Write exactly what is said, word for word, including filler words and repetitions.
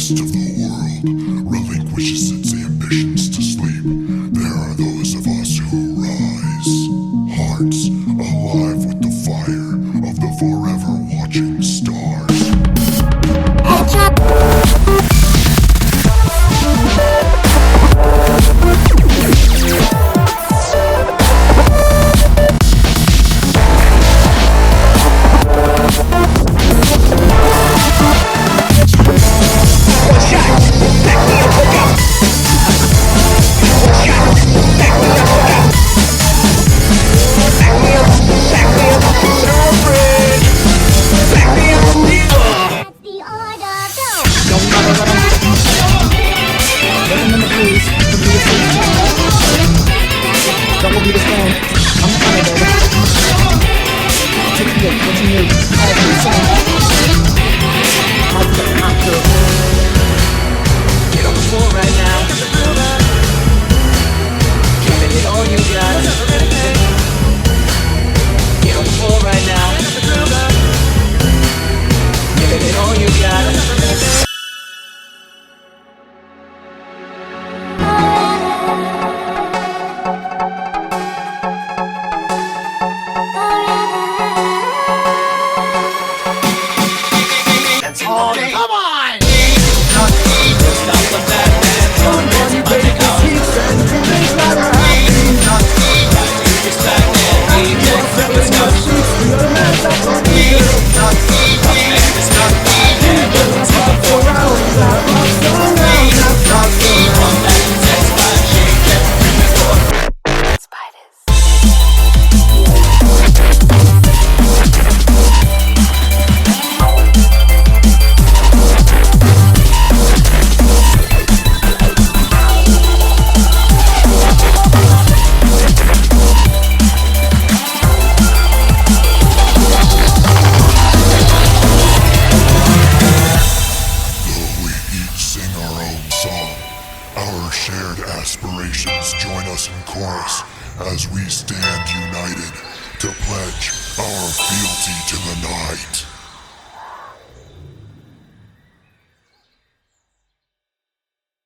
rest of the world relinquishes its ambitions to sleep, there are those of us who rise, hearts alive with the fire of the forever watching stars. Don't be the same. I'm coming, baby. Take it, what you need. All the same. How's the after? Get on the floor right now. Giving it all you got. Get on the floor right now. Giving it all you got. Oh, come on! Our shared aspirations join us in chorus as we stand united to pledge our fealty to the night.